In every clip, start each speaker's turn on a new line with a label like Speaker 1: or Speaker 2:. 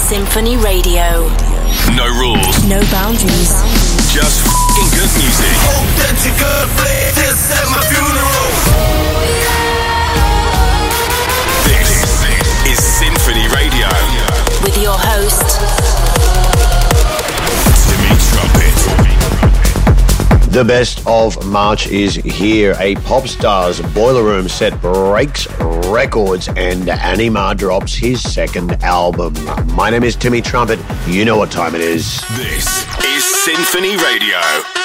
Speaker 1: Symphony Radio.
Speaker 2: No rules.
Speaker 1: No boundaries.
Speaker 2: Just f***ing good music.
Speaker 3: Authentic good flair, this at my funeral.
Speaker 2: This is Symphony Radio.
Speaker 1: With your host,
Speaker 2: Timmy Trumpet.
Speaker 4: The best of March is here. A Popstars Boiler Room set breaks records and Anima drops his second album. My name is Timmy Trumpet. You know what time it is.
Speaker 2: This is Symphony Radio.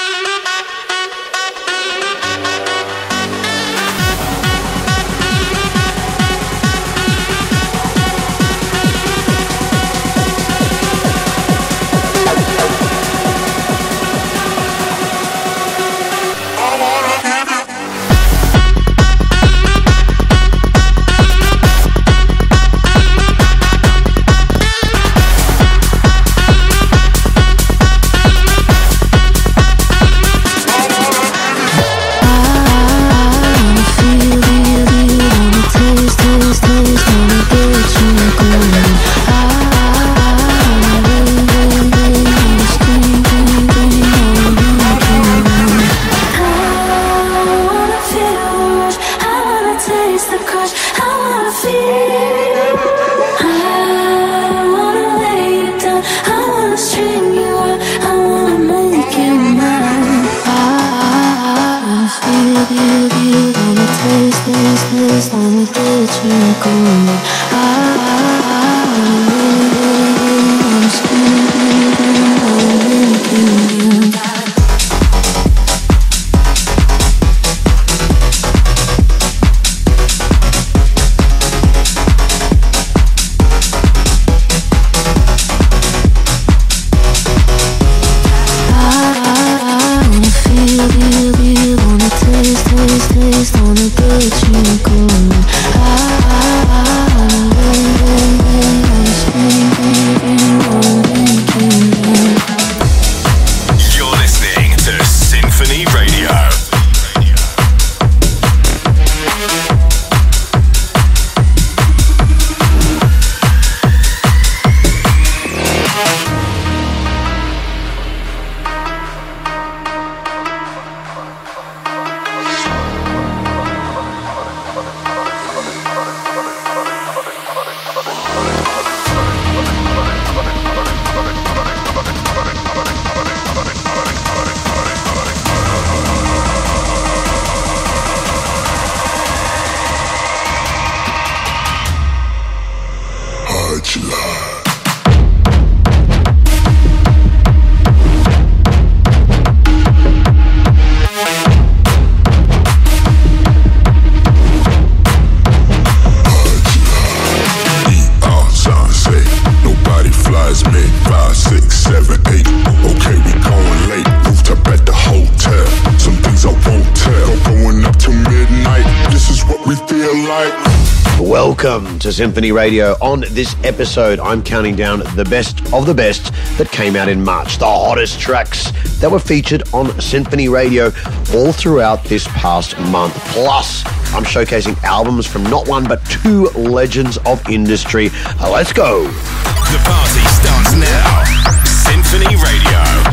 Speaker 4: Welcome to Symphony Radio. On this episode, I'm counting down the best of the best that came out in March. The hottest tracks that were featured on Symphony Radio all throughout this past month. Plus, I'm showcasing albums from not one but two legends of industry. Let's go.
Speaker 2: The party starts now. Symphony Radio.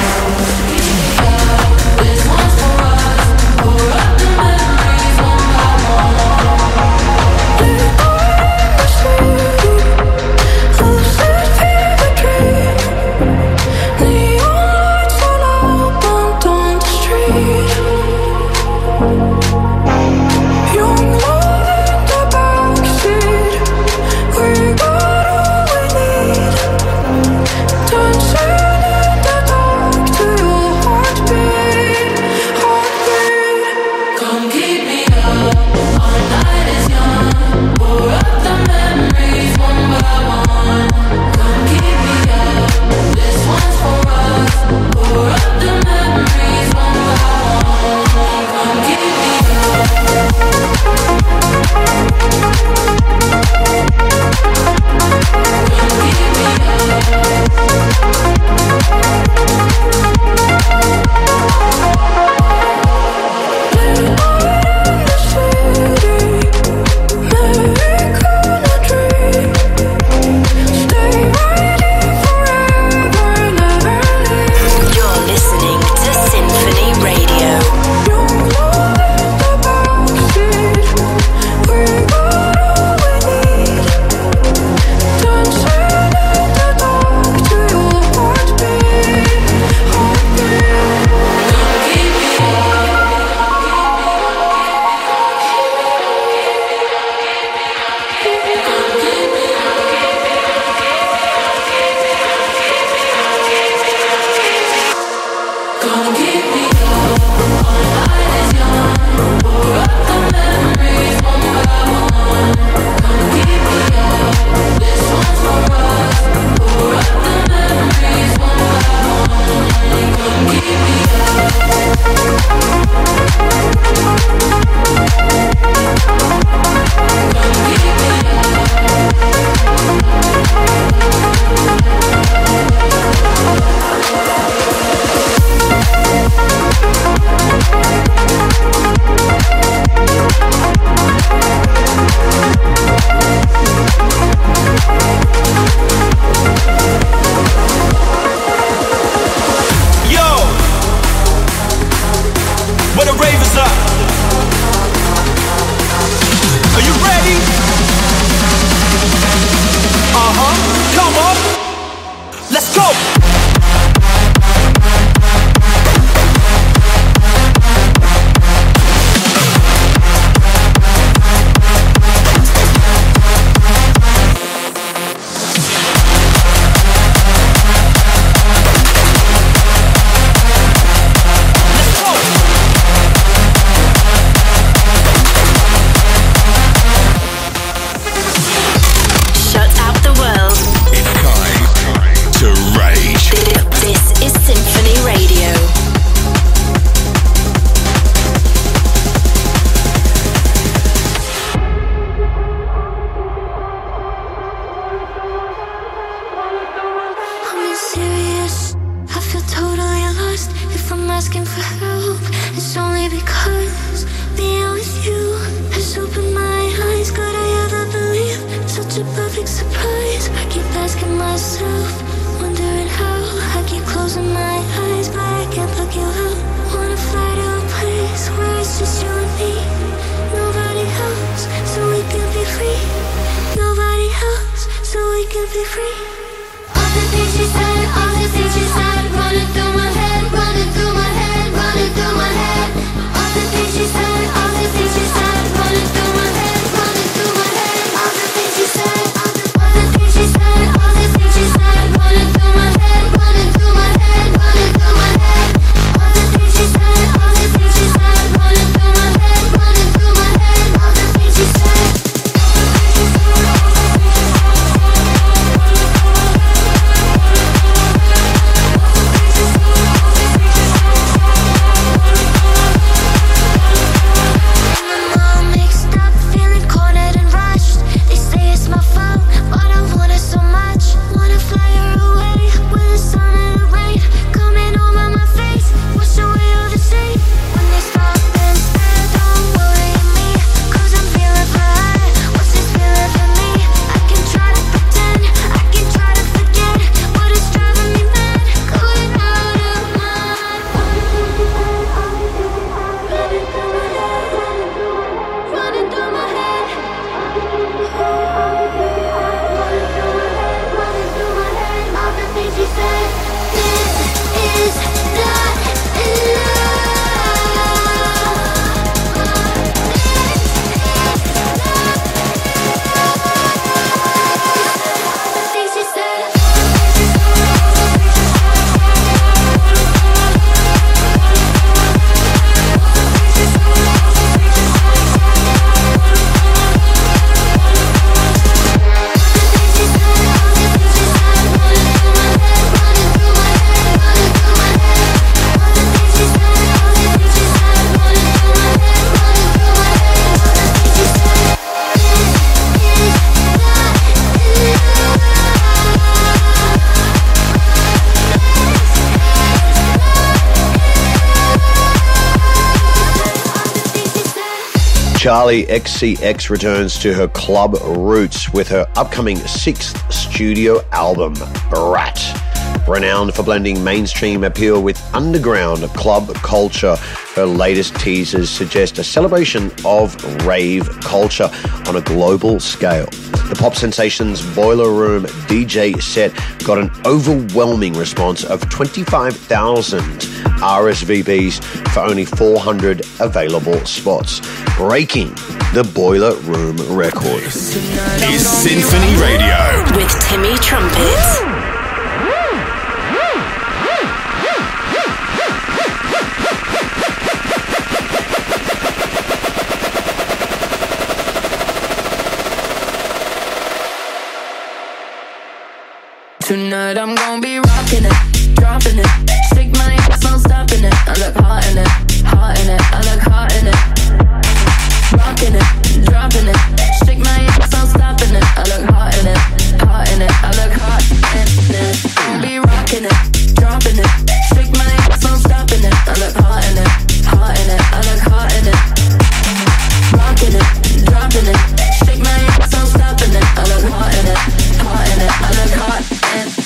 Speaker 5: This one's for us, pour up the memories, one by 'cause being with you has opened my eyes. Could I ever believe such a perfect surprise? I keep asking myself, wondering how. I keep closing my eyes, but I can't look you out. Wanna fly to a place where it's just you and me. Nobody else, so we can be free. Nobody else, so we can be free. All the things you said, all the things you said, running through my head, running through my head, running through my head. All the things you said, all the things you said, running through my head, running through my head. All the things you said, all the things you said, all the things you said, running through my head, running through my head, running through my head. All the things you said, all the things you said, running through my head, running through my head. All the things you said.
Speaker 4: Charli XCX returns to her club roots with her upcoming 6th studio album, Brat. Renowned for blending mainstream appeal with underground club culture, her latest teasers suggest a celebration of rave culture on a global scale. The pop sensation's Boiler Room DJ set got an overwhelming response of 25,000 RSVPs for only 400 available spots, breaking the Boiler Room record.
Speaker 2: Is Symphony Radio
Speaker 1: with Timmy Trumpet.
Speaker 6: Tonight I'm gonna be rocking it, dropping it. Stick my ass, no stopping it. I look hot in it, hot in it. I look hot in it. Rocking it, dropping it. Stick my ass, no stopping it. I look hot in it, hot in it. I look hot in it. I'll be rocking it, dropping it. Stick my ass, no stopping it. I look hot in it, hot in it. I look hot in it. Rocking it, dropping it. Stick my ass, no stopping it. I look hot in it, hot in it. I look hot in it.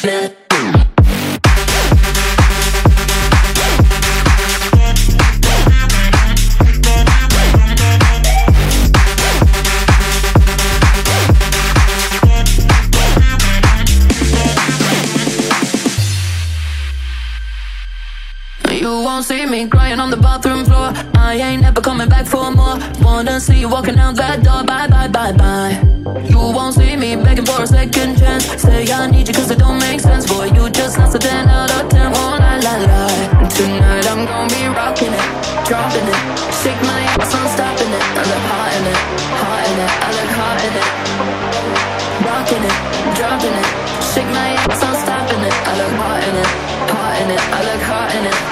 Speaker 6: You won't see me crying on the bathroom floor. I ain't never coming back for more. Wanna see you walking out that door. Bye, bye, bye, bye. You won't see me begging for a second chance. Say I need you cause it don't make sense. Boy, you just lost a 10 out of 10. Oh, la, la, la. Tonight I'm gonna be rocking it, dropping it. Shake my ass, I'm stopping it. I look hot in it, hot in it. I look hot in it. Rocking it, dropping it. Shake my ass, I'm stopping it. I look hot in it, hot in it. I look hot in it.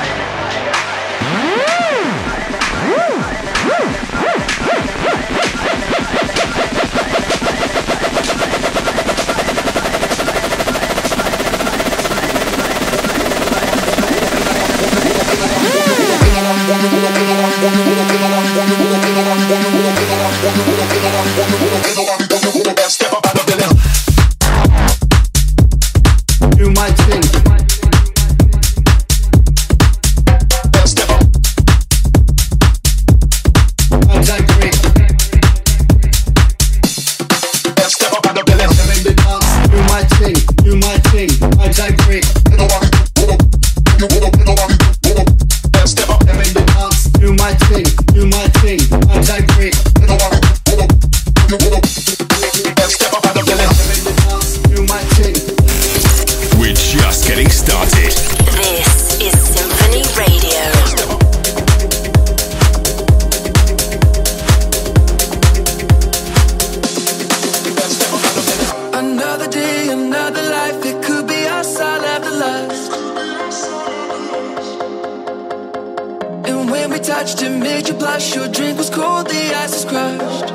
Speaker 7: flush. Your drink was cold, the ice is crushed.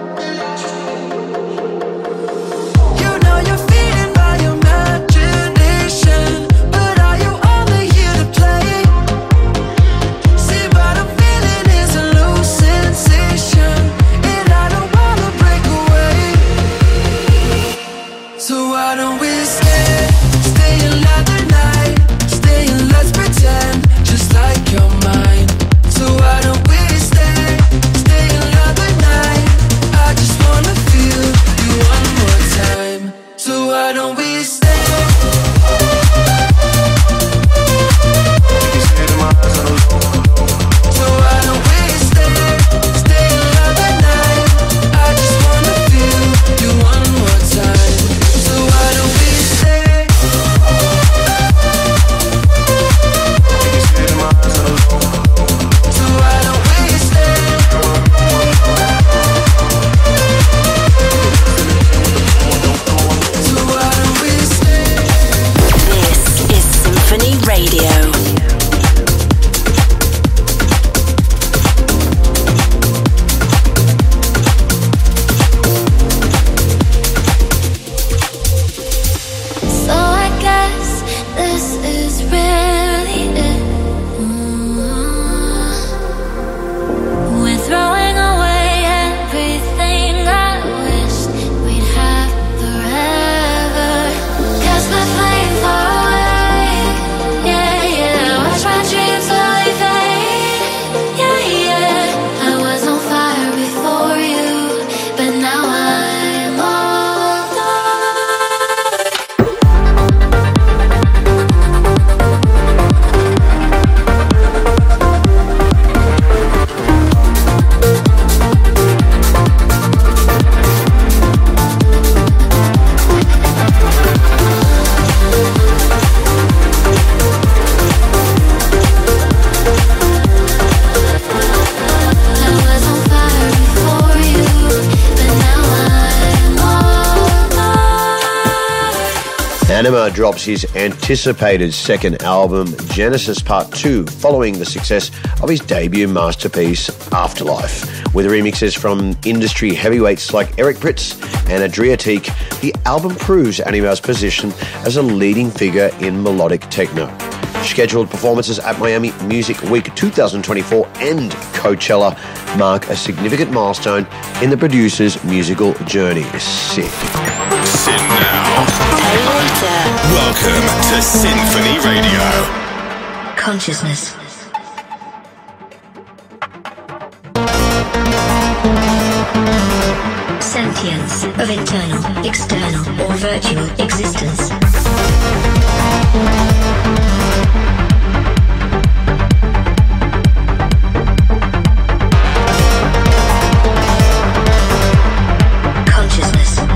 Speaker 7: You know you're feeding by your imagination, but are you only here to play? See what I'm feeling is a loose sensation, and I don't wanna break away. So why don't we stay another night, stay and let's pretend just like you're mine. So why don't we stay another night? I just wanna feel you one more time. So why don't we stay? So why don't we stay another night? I just wanna feel you one more time. So why don't we stay? So why don't we stay? So why don't we stay?
Speaker 1: This is Symphony Radio.
Speaker 5: So I guess this is really it. We're throwing away everything I wished we'd have forever. Cast my flame far away. Yeah, yeah. Watch my dreams slowly fade. Yeah, yeah. I was on fire before you, but now I'm all gone. I was on fire before you, but now I'm all gone.
Speaker 4: Anima drops his anticipated second album, Genesis Part 2, following the success of his debut masterpiece, Afterlife. With remixes from industry heavyweights like Eric Pritz and Adriatique, the album proves Anima's position as a leading figure in melodic techno. Scheduled performances at Miami Music Week 2024 and Coachella mark a significant milestone in the producer's musical journey. Sick.
Speaker 2: Sit now.
Speaker 1: Pay later.
Speaker 2: Welcome to Symphony Radio.
Speaker 8: Consciousness. Sentience of internal, external, or virtual existence. Consciousness.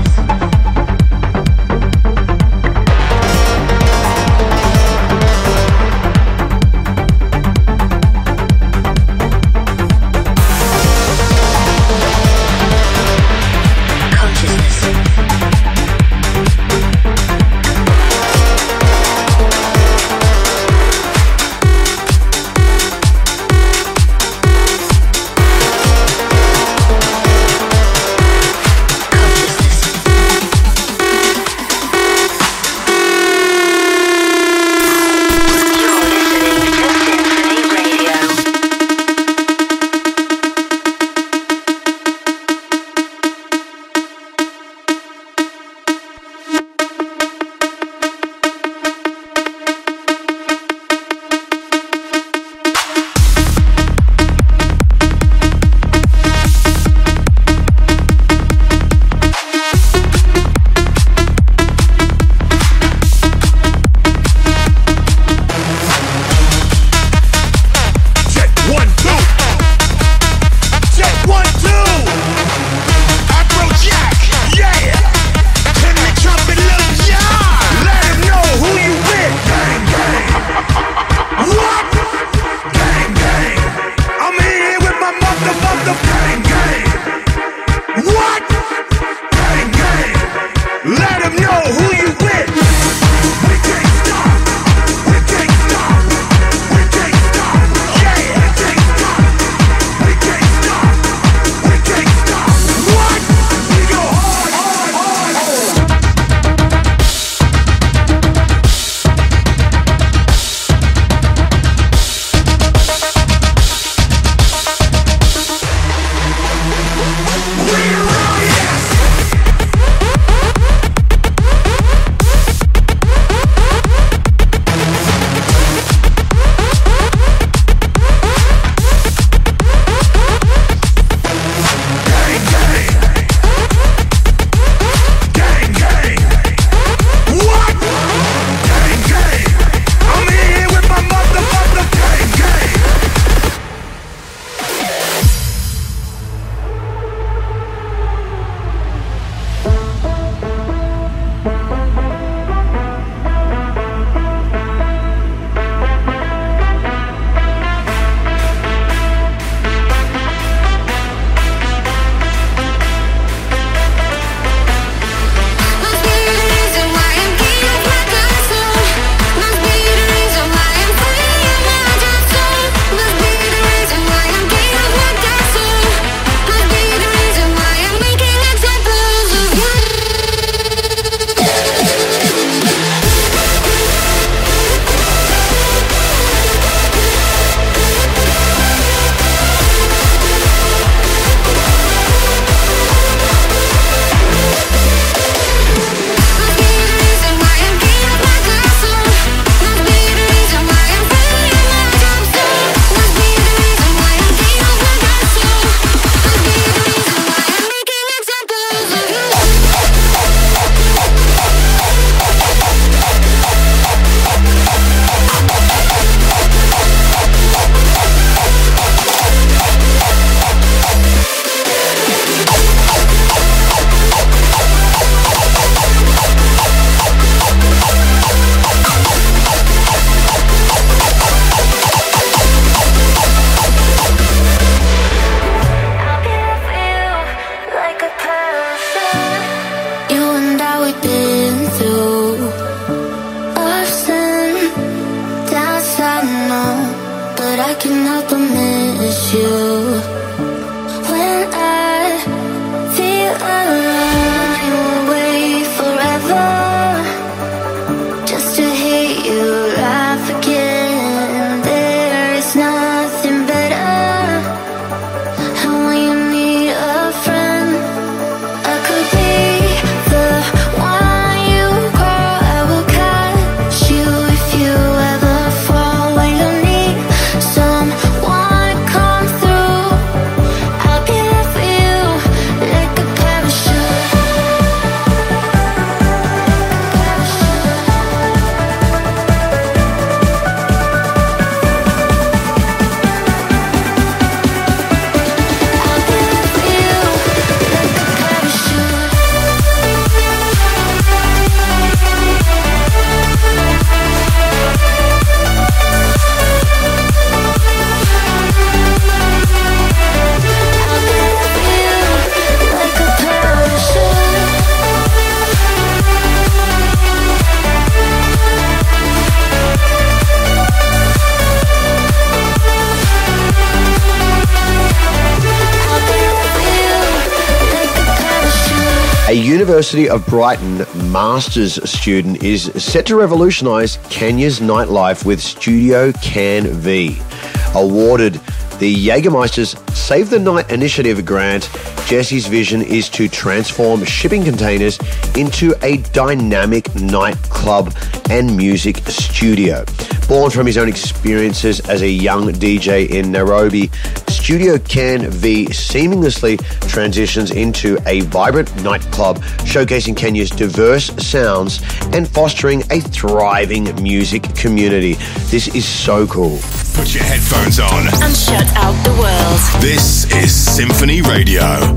Speaker 4: A University of Brighton master's student is set to revolutionise Kenya's nightlife with Studio Can V. Awarded the Jägermeister's Save the Night Initiative grant, Jesse's vision is to transform shipping containers into a dynamic nightclub and music studio. Born from his own experiences as a young DJ in Nairobi, Studio Can V seamlessly transitions into a vibrant nightclub showcasing Kenya's diverse sounds and fostering a thriving music community. This is so cool.
Speaker 2: Put your headphones on
Speaker 1: and shut out the world.
Speaker 2: This is Symphony Radio.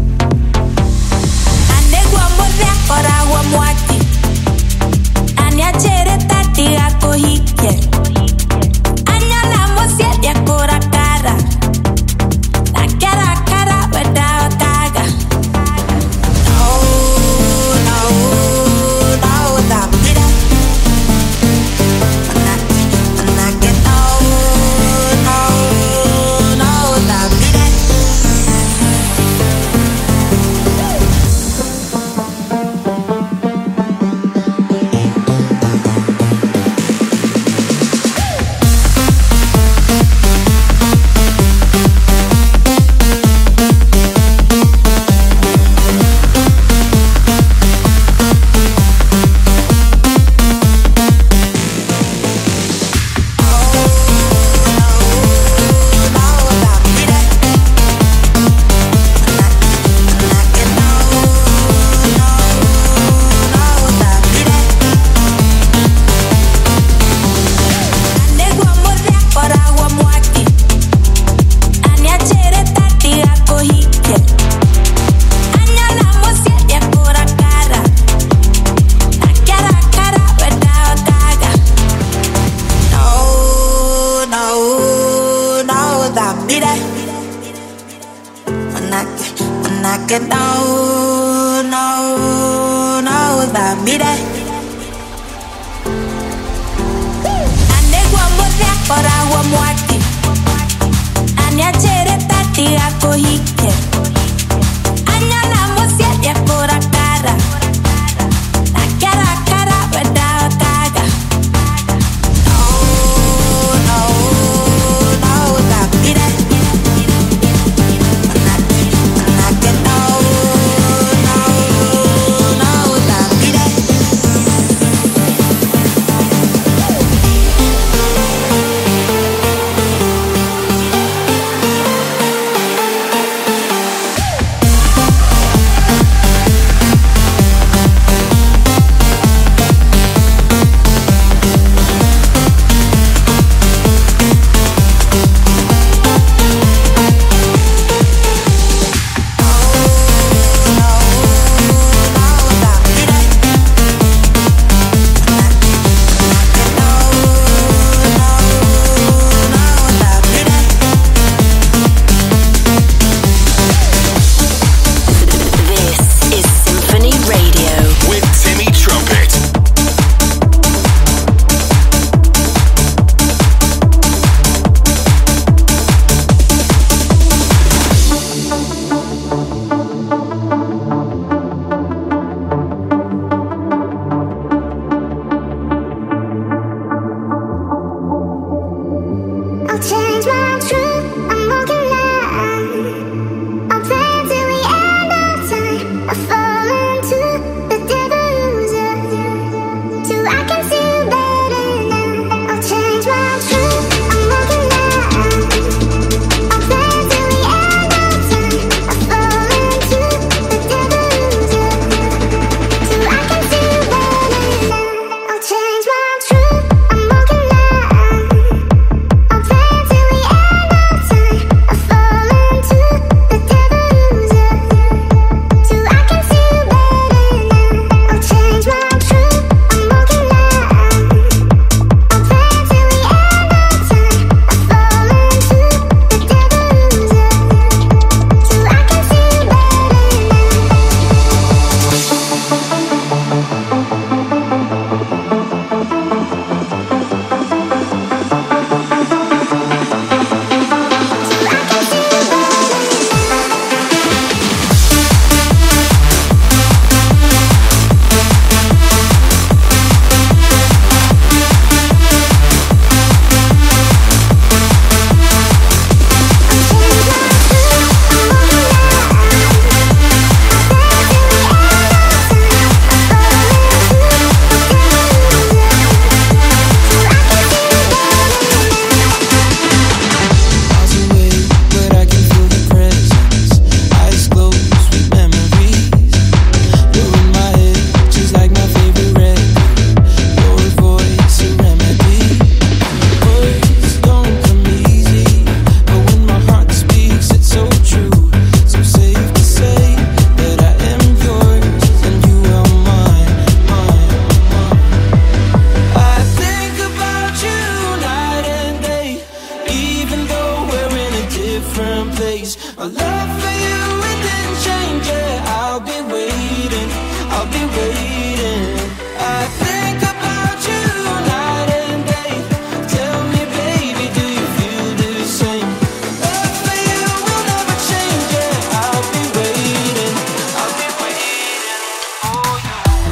Speaker 7: love for you, it didn't change, yeah. I'll be waiting, I'll be waiting. I think about you night and day. Tell me, baby, do you feel the same? Love for you will never change, yeah. I'll be waiting, I'll be waiting for you.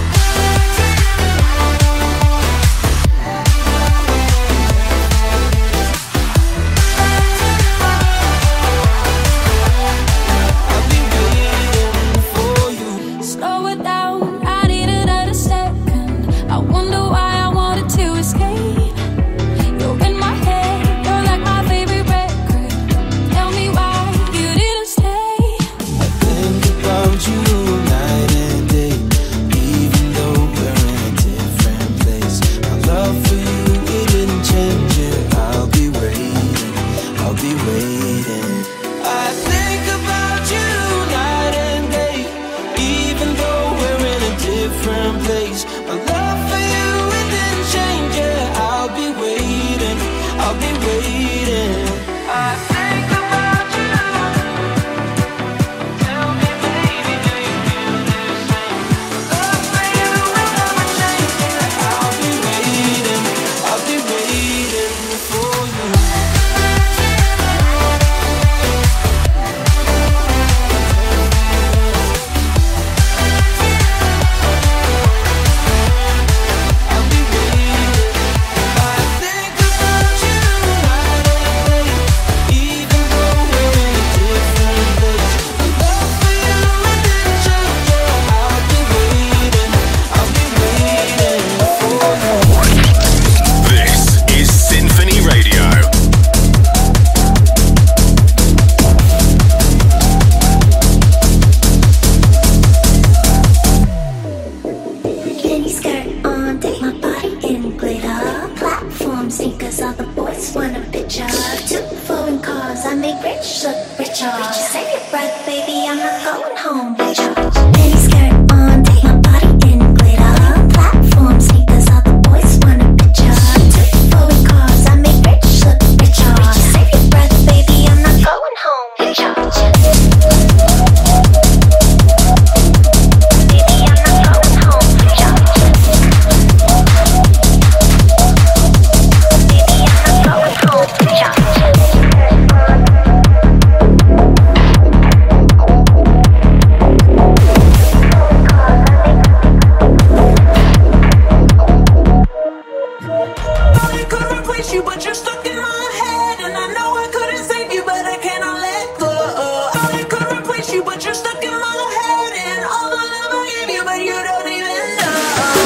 Speaker 7: I'll be waiting for you.
Speaker 6: Slow it down, I need another second. I wonder why I wanted to escape. You're in my head, you're like my favorite record. Tell me why you didn't stay.
Speaker 7: I think about you night and day, even though we're in a different place. My love for you, it didn't change, yeah. I'll be waiting, I'll be waiting. I think about you night and day, even though we're in a different place. My love for you, it didn't change, yeah. I'll be waiting, I'll be waiting. I think about you. Tell me, baby, do you feel the same? Love for you will never change, yeah. I'll be waiting, I'll be waiting for you. I'll be waiting. I think about you night and day, even though we're in a different place. My love for you, it didn't change, yeah. I'll be waiting, I'll be waiting for you.
Speaker 2: This is Symphony Radio.
Speaker 8: Mini skirt on, take my body in glitter. Platform sneakers, all the boys want a picture. Two foreign cars, I make rich look richer. Save your breath, baby, I'm not going home with you. Mini skirt on, take my body in glitter. Platform sneakers, all the boys want a picture. Two foreign cars, I make rich look richer. Save your breath, baby, I'm not going home with you. Baby, I'm not going home with you. Baby, I'm not going home with you.
Speaker 7: I could replace you, but you're stuck in my head. And I know I couldn't save you, but I cannot let go. I could replace you, but you're stuck in my head. And all the love I gave you, but you don't even know.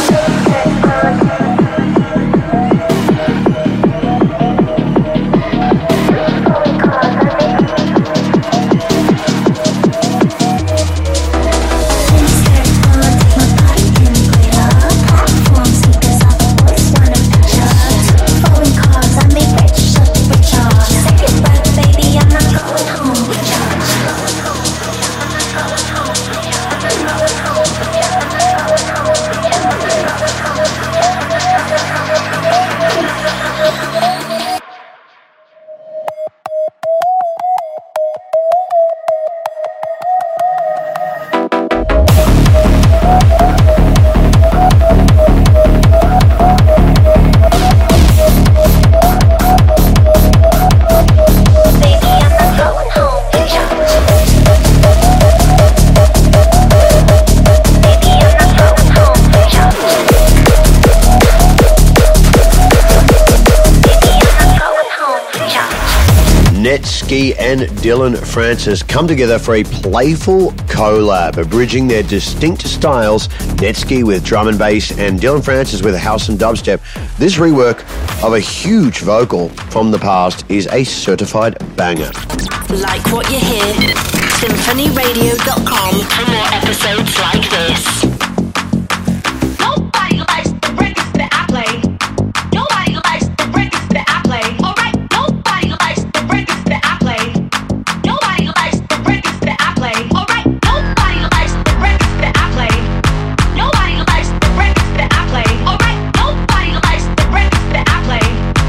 Speaker 4: Netski and Dylan Francis come together for a playful collab, abridging their distinct styles, Netski with drum and bass and Dylan Francis with house and dubstep. This rework of a huge vocal from the past is a certified banger.
Speaker 1: Like what you hear? SymphonyRadio.com for more episodes like this.
Speaker 9: Nobody likes the records that I play. Nobody likes the records that I play. Alright, nobody likes the records that I play. Nobody likes the records that I play. Alright, nobody likes the records that I play. Nobody likes the records that I play. Alright, nobody likes the records that I play.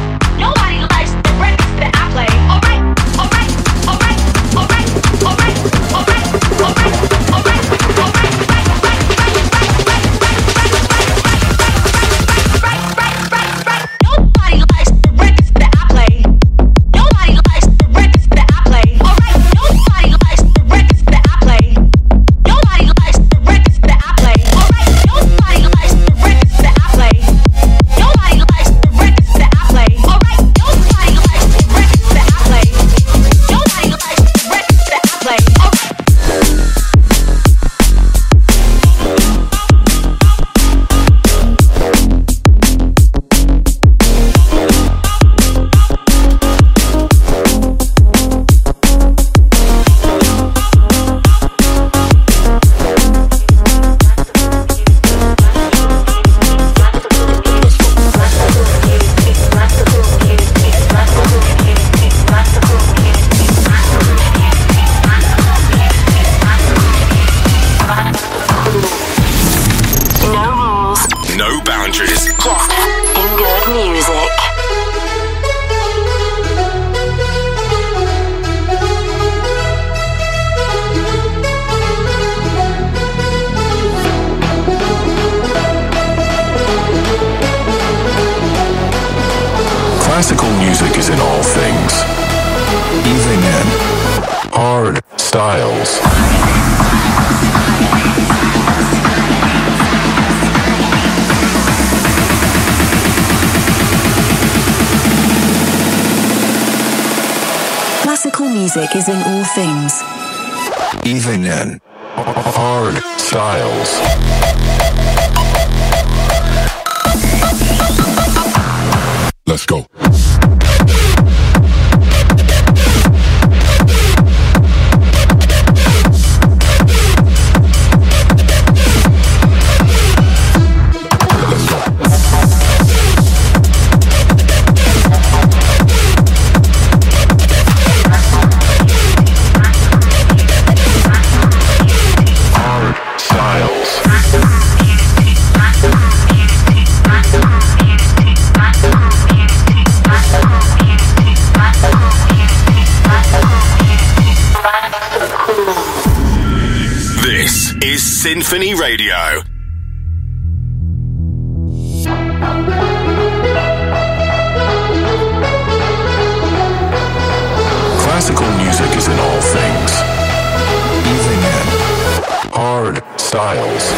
Speaker 9: Nobody likes the records that I play. Alright, alright, alright, alright, alright.
Speaker 2: Classical music is in all things, even in hard styles.
Speaker 10: Classical music is in all things,
Speaker 2: even in hard styles. Let's go. Symphony Radio. Classical music is in all things, even in hard styles.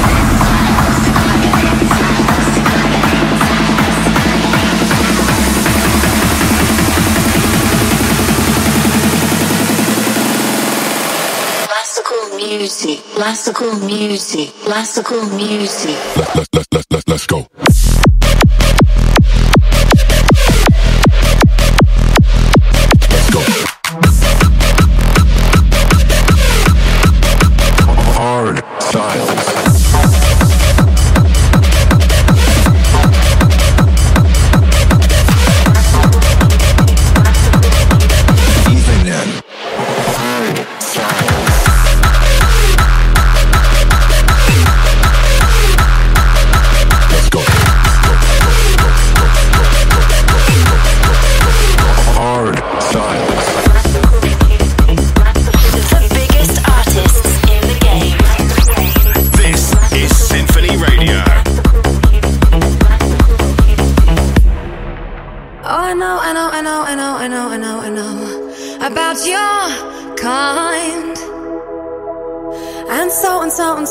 Speaker 6: Classical music, classical music.
Speaker 2: Let's go. Let's go. Hard styles.
Speaker 11: About your kind, and so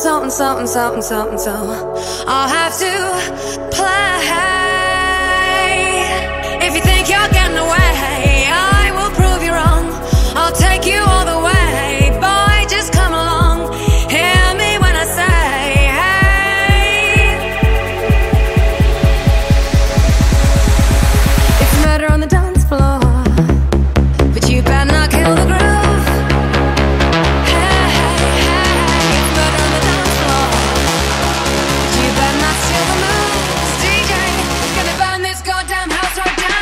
Speaker 11: I'll have to play. If you think you're getting away, I will prove you wrong. I'll take you all the way, boy, just come along. Hear me when I say, hey. It's murder on the dance floor, but you better not kill the groove. Hey, hey, hey, it's murder on the dance floor, but you better not steal the moves. DJ, gonna burn this goddamn house right down.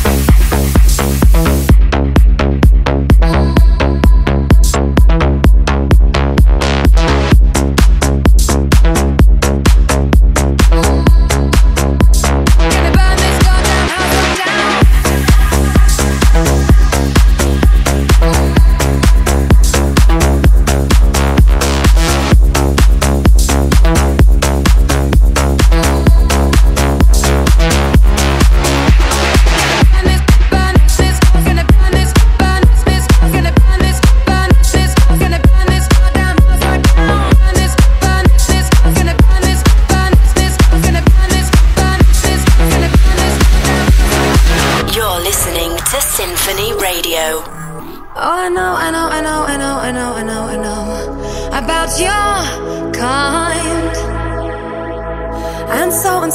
Speaker 11: About your kind, and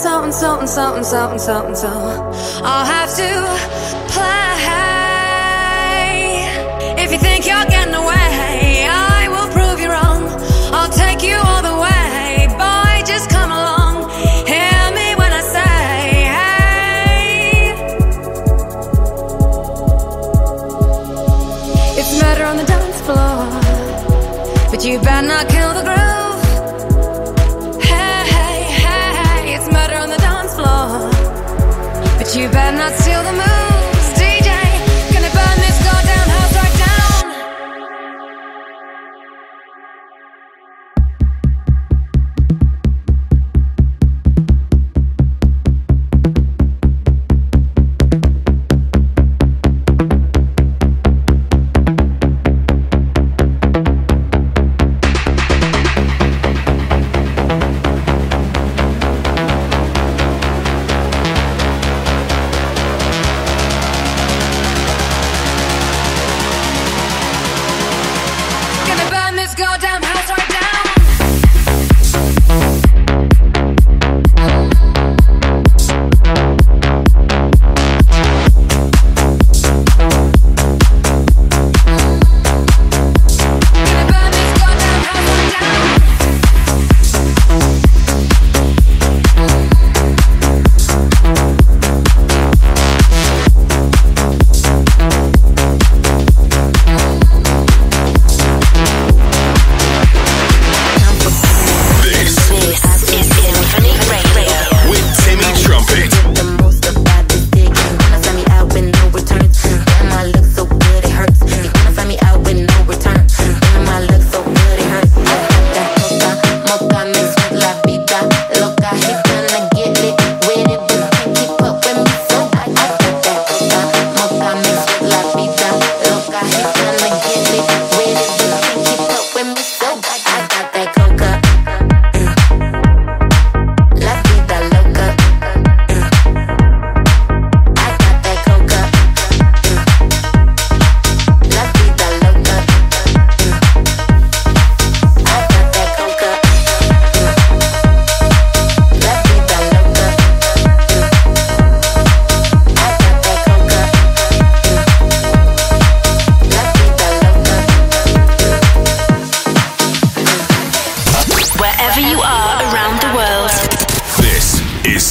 Speaker 11: so I'll have to play. If you think you're getting away, I will prove you wrong. I'll take you all the way, boy, just come along. Hear me when I say, hey. It's murder on the dance floor, but you better not kill the groove. Hey, hey, hey, it's murder on the dance floor, but you better not steal the moves. DJ, gonna burn this goddamn house right down.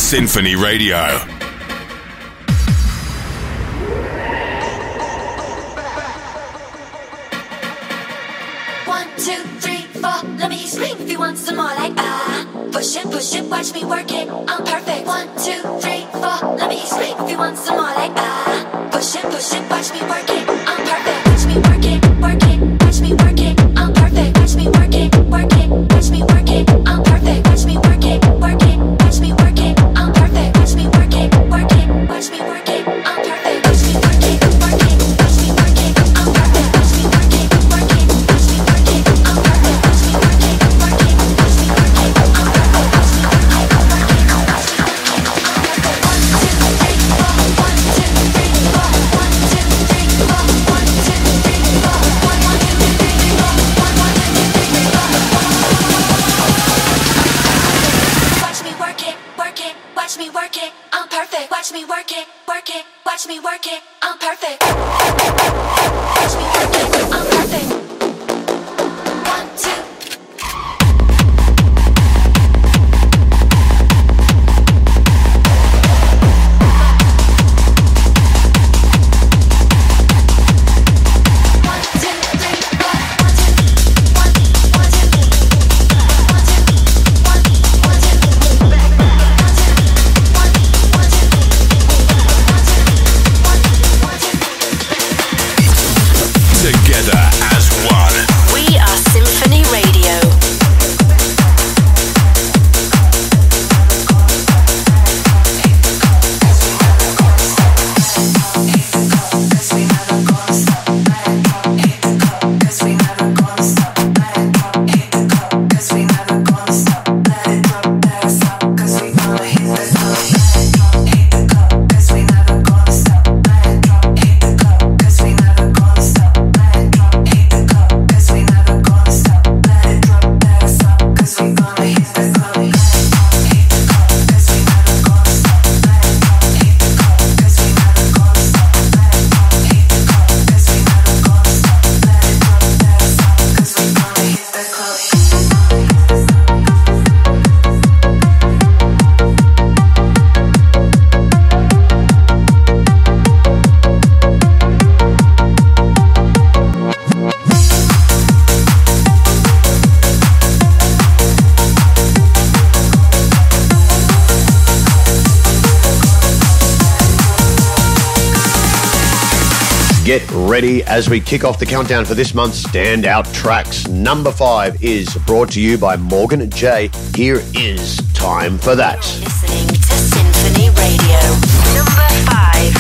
Speaker 2: Symphony Radio.
Speaker 5: Let me scream if you want some more like push it, watch me work it, I'm perfect. 1, 2, 3, 4. Let me scream if you want some more like push it, watch me work it, I'm perfect. Watch me work it, watch me work it, I'm perfect. Watch me work it, watch me work it, I'm perfect. Watch me work it, watch me work it, I'm perfect. Watch me work it, watch me work it, I'm perfect. Watch me work it, watch me work it, I'm perfect. Watch me work it, watch me work it, I'm perfect. Watch me work it, watch me work it, I'm perfect. Watch me work it, watch me work it, I'm perfect. Watch me work it, watch me work it, I'm perfect. Watch me work it, I'm perfect. 1, 2.
Speaker 4: Get ready as we kick off the countdown for this month's Standout Tracks. Number 5 is brought to you by Morgan J. Here is Time for That.
Speaker 1: Listening to Symphony Radio. Number 5.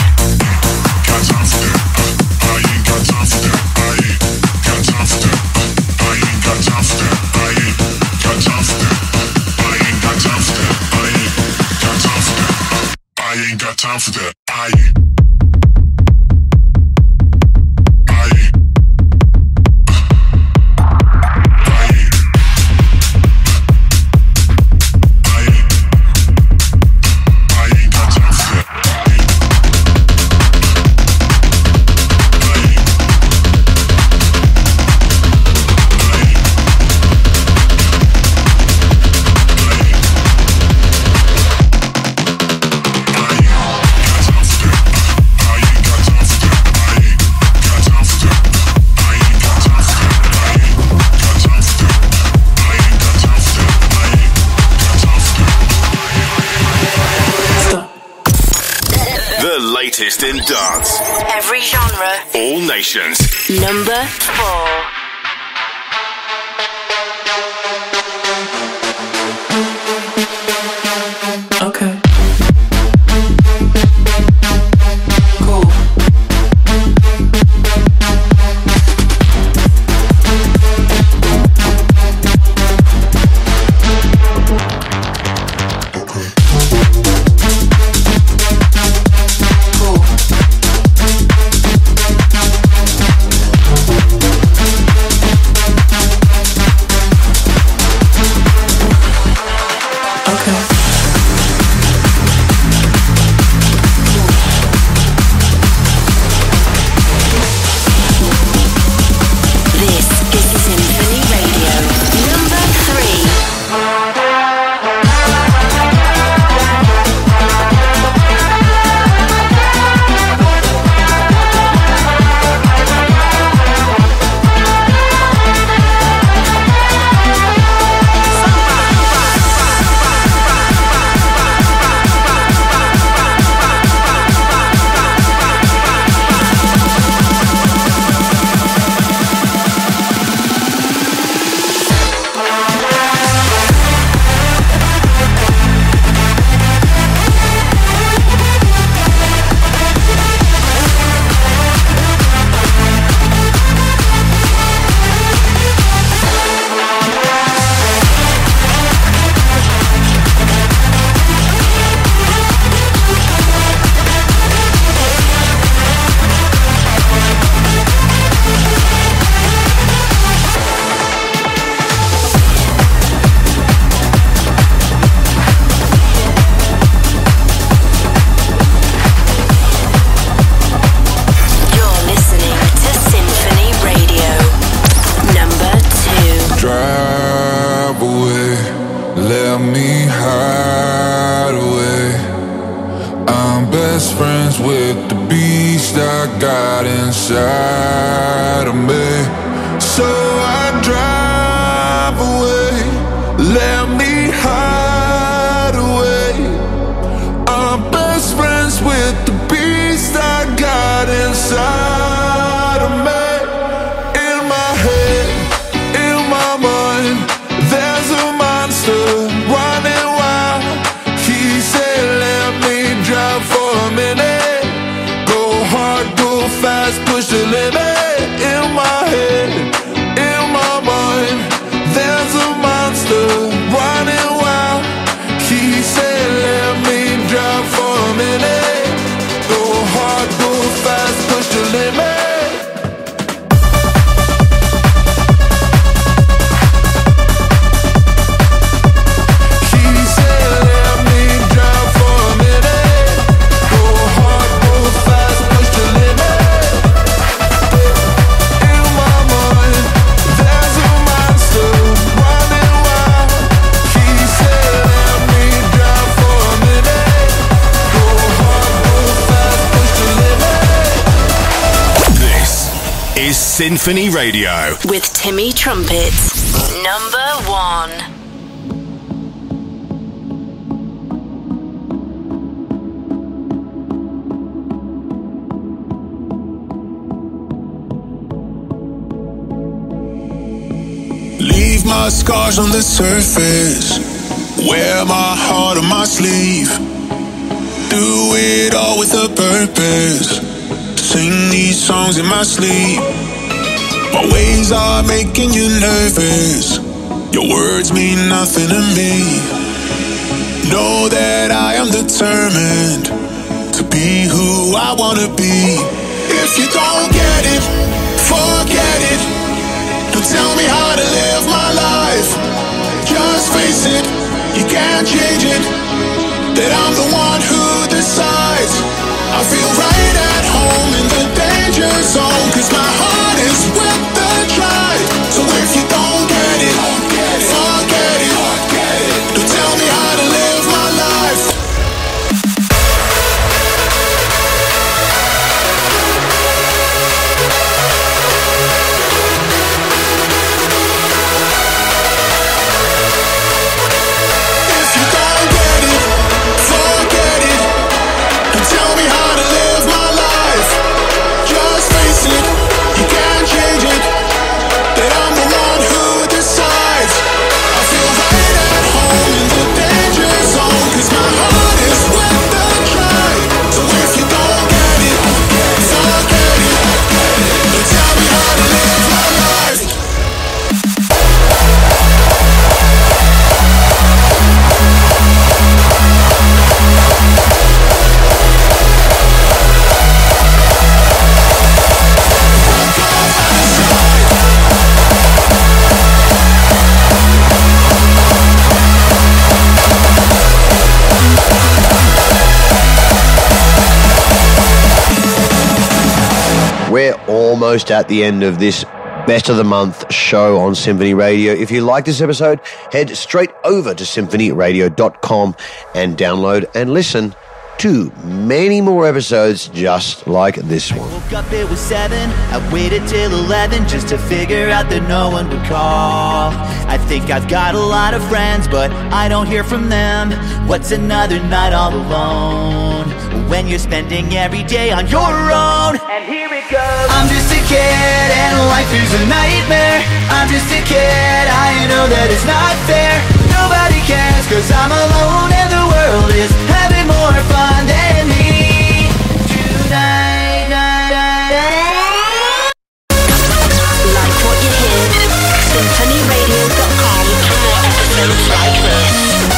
Speaker 2: Got time for that. I ain't got time for that. I ain't got time for that. I ain't got time for that. I ain't got time for that. I ain't got time for that. I ain't got time for that. I ain't got time for that. I ain't. Latest in dance.
Speaker 1: Every genre.
Speaker 2: All nations.
Speaker 1: Number 4.
Speaker 12: Okay. Cool.
Speaker 7: Cool.
Speaker 13: with the beast I got inside of me. So I drive away, let me hide away. I'm best friends with the beast I got inside of me. In my head, in my mind, there's a monster running wild. He said, let me drive for a minute. Go hard, go fast, push the limit. In my head, in my mind, there's a monster running wild. He said, let me drive for a minute. Go hard, go fast, push the limit.
Speaker 14: Symphony Radio
Speaker 1: with Timmy Trumpet. Number 1.
Speaker 2: Leave my scars on the surface, wear my heart on my sleeve. Do it all with a purpose, sing these songs in my sleep. My ways are making you nervous, your words mean nothing to me. Know that I am determined to be who I wanna be. If you don't get it, forget it. Don't tell me how to live my life. Just face it, you can't change it. That I'm the one who decides. I feel right at home in the danger zone, 'cause my heart is with the tribe. So if you don't get it, forget it. Don't tell me how to live my life. If you don't get it, forget it. Don't tell me how to live my life. Just face it, you can't change it. That I'm the one who decides. I feel right at home in the danger zone, 'cause my heart is with the tribe. So if you don't get it, forget it. Don't tell me how to live my life.
Speaker 4: We're almost at the end of this Best of the Month show on Symphony Radio. If you like this episode, head straight over to symphonyradio.com and download and listen to many more episodes just like this one.
Speaker 15: Woke up, it was 7. I waited till 11 just to figure out that no one would call. I think I've got a lot of friends, but I don't hear from them. What's another night all alone when you're spending every day on your own? And here it goes. I'm just a kid and life is a nightmare. I'm just a kid, I know that it's not fair. Nobody cares 'cause I'm alone and the world is having more fun than me tonight.
Speaker 1: Like what you hear? symphonyradio.com for more episodes like this.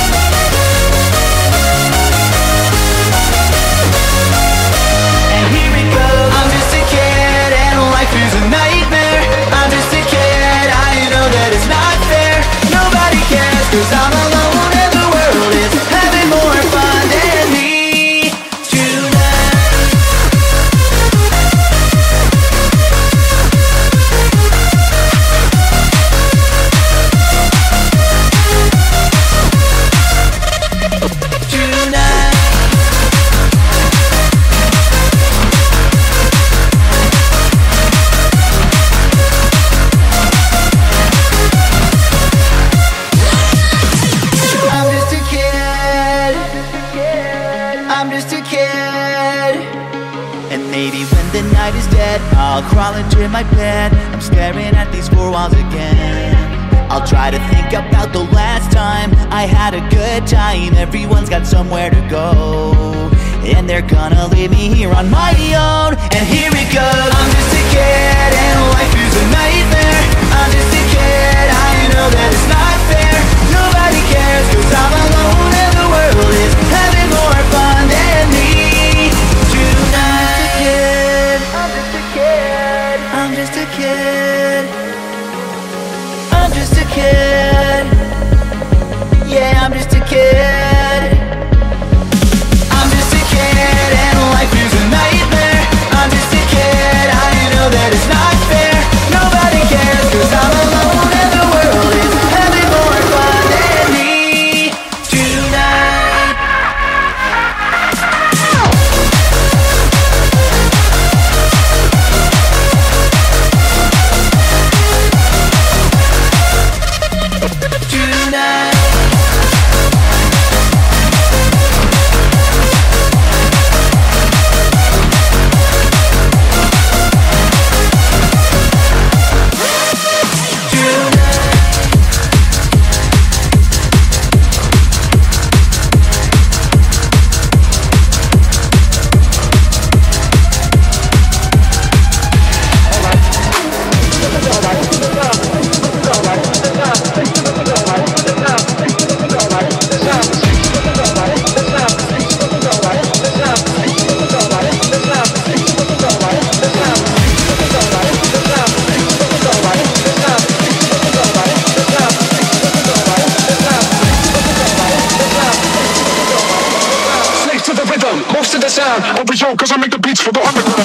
Speaker 15: And here it goes. I'm just a kid and life is a nightmare. I'm just a kid, I know that it's not fair. Nobody cares 'cause I'm alone and the world I'll crawl into my bed, I'm staring at these four walls again. I'll try to think about the last time I had a good time. Everyone's got somewhere to go, and they're gonna leave me here on my own. And here it goes. I'm just a kid and life is a nightmare. I'm just a kid, I know that it's not fair. Nobody cares cause I'm alone and the world is having more fun than me tonight. I'm just a kid, I'm just a kid, I'm just a kid, yeah, I'm just a kid. I'm just a kid and life is a nightmare. I'm just a kid, I know that it's not fair. Nobody cares cause I'm alone and the world is having more fun than me tonight. Tonight.
Speaker 16: Most of the sound over yo, cause I make the beats for the underground.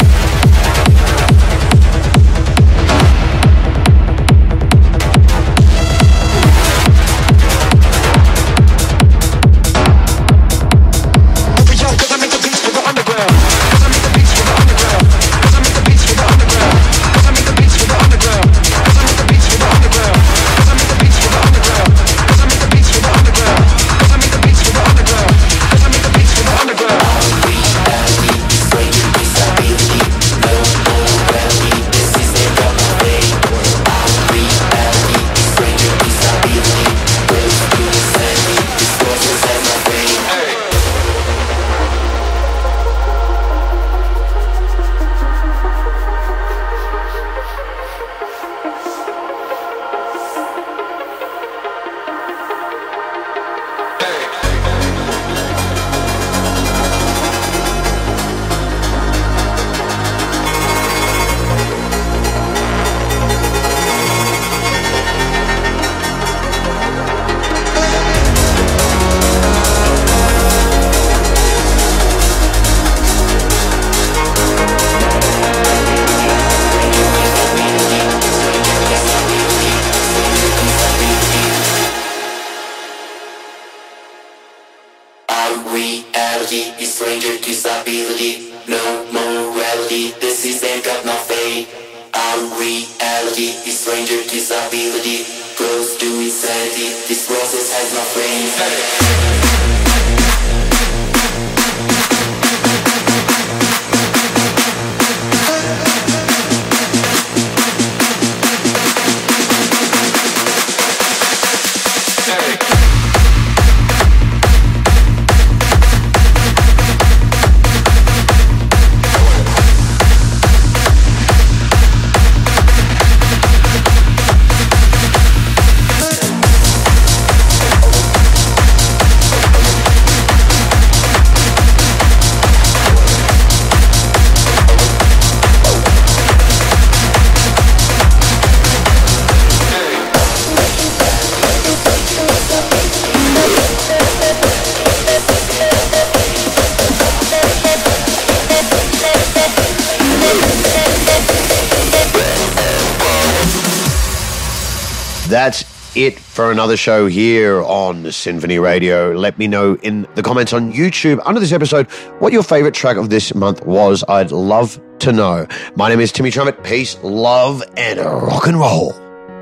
Speaker 4: That's it for another show here on Symphony Radio. Let me know in the comments on YouTube under this episode what your favorite track of this month was. I'd love to know. My name is Timmy Trumpet. Peace, love, and rock and roll.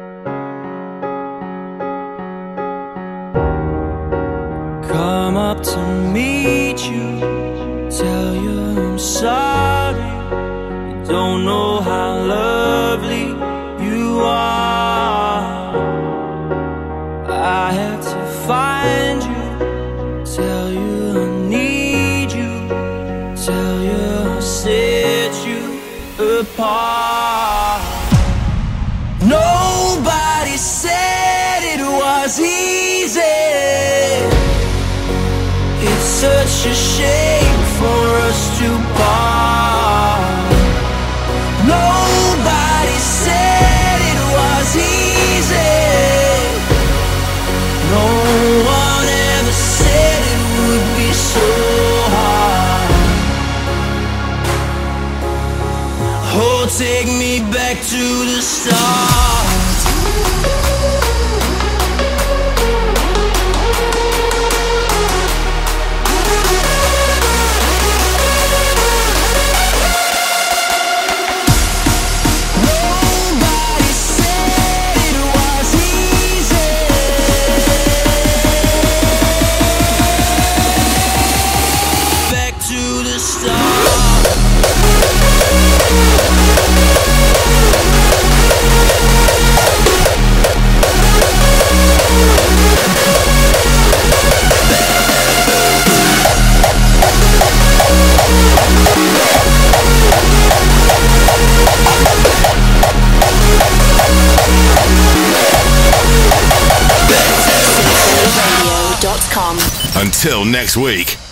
Speaker 17: Come up to meet you, tell you I'm sorry. You don't know
Speaker 7: was easy. It's such a shame for us to part. Nobody said it was easy. No one ever said it would be so hard. Oh, take me back to the start.
Speaker 1: Until next week.